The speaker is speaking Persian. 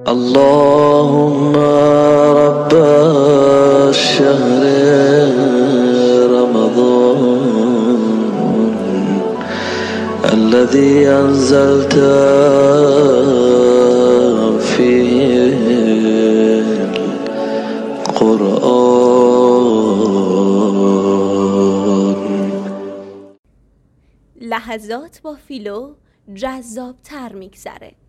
اللهم رب الشهر رمضان الذي أنزلت فيه القرآن. لحظات با فیلو جذاب‌تر می‌گذره.